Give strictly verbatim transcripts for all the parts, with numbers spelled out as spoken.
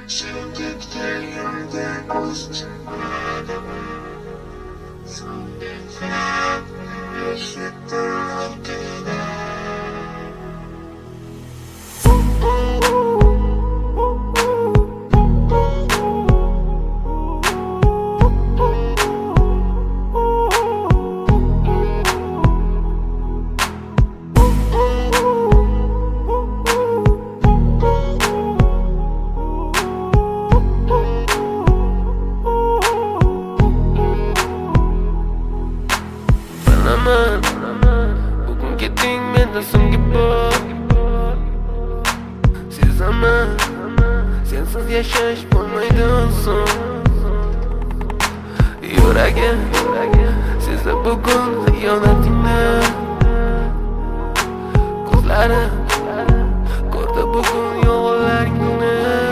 Sevdikten yolda koşturmadım. Sondayken eşittir altına. Bugun ketding mendan so'nggi bor. Sezaman, sensiz yashash bo'lmaydi oson. Yuragim sezdi bugun xiyonatingni. Ko'zlarim ko'rdi bugun yolg'onlaringni.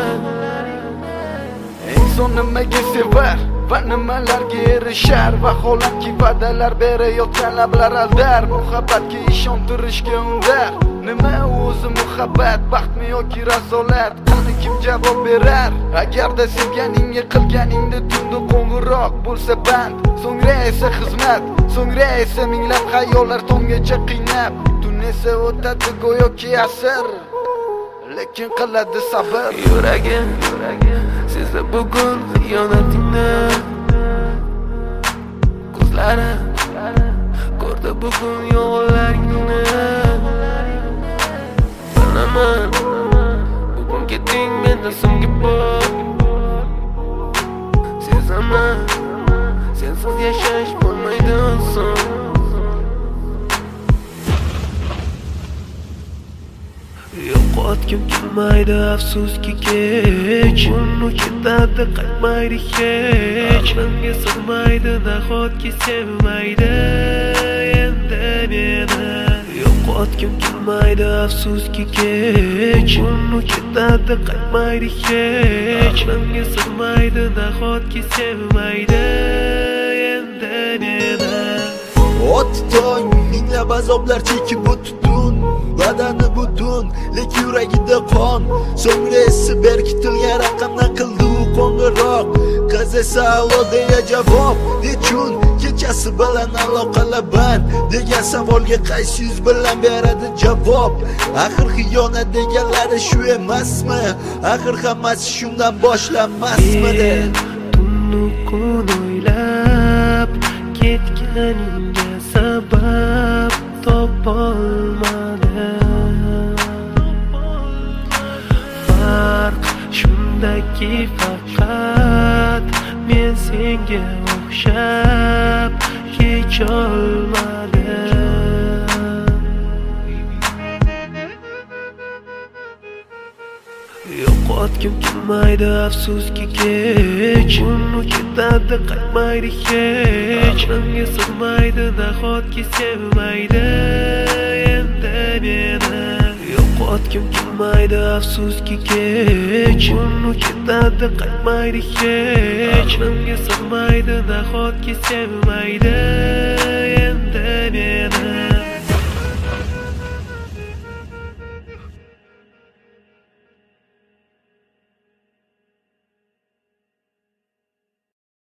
Inson nimaga sevar va nimalarga erishar? Vaholanki va'dalar berayotgan lablar aldar. Muhabbatga ishontirishga undar. Nima o'zi muhabbat, baxtmi yoki razolat? Qani kim javob berar? Agarda sevganingga qilganingda tunda qo'ng'iroq bo'lsa band, so'ngra esa xizmat, so'ngra esa minglab xayollar tonggacha qiynab, tun esa o'tadi go'yoki asr, lekin qiladi sabr. Yuragim sezdi bugun xiyonatingni. Ko'zlarim ko'rdi bugun yolg'onlaringni. Bilaman, bugun ketding mendan so'nggi bor. Sezaman, sensiz yashash bo'lmaydi oson. Yo'qotgim kelmaydi afsuski kech. Uni ketadi qaytmaydi hech. Aqlimga sig'maydi nahotki sevmaydi endi meni. Yo'qotgim kelmaydi afsuski kech. Uni ketadi qaytmaydi hech. Aqlimga sig'maydi nahotki sevmaydi endi meni. Ot tong minglab azoblar chekib o'tdun, badani butun, lek yuragida qon. So'ngra esi berkitilgan raqamdan qildi u qo'ng'iroq. Qiz esa allo deya javob. Nechun kechasi bilan aloqalar band degan savolga qaysi yuz bilan beradi javob? Axir xiyonat deganlari shu emasmi? Axir hammasi shundan boshlanmasmidi? Tunni kun o'ylab ketganingga sabab topolmadim. Farq shundaki faqat men senga o'xshab kecholmadim. Yo'qotgim kelmaydi afsuski kech. Uni ketadi qaytmaydi hech. Aqlimga sig'maydi nahotki sevmaydi endi meni. Yo'qotgim kelmaydi afsuski kech. Uni ketadi qaytmaydi hech. Aqlimga sig'maydi nahotki sevmaydi